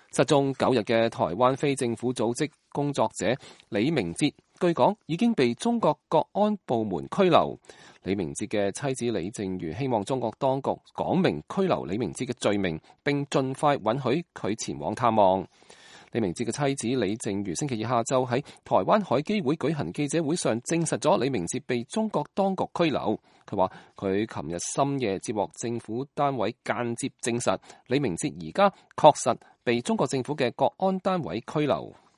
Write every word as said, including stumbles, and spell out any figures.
失蹤九日嘅台灣非政府組織工作者李明哲，據講已經被中國國安部門拘留。李明哲嘅妻子李淨瑜希望中國當局講明拘留李明哲嘅罪名，並盡快允許佢前往探望。李明哲嘅妻子李淨瑜星期二下晝喺台灣海基會舉行記者會上證實咗李明哲被中國當局拘留。佢話佢琴日深夜接獲政府單位間接證實，李明哲而家確實被中國政府嘅國安單位拘留。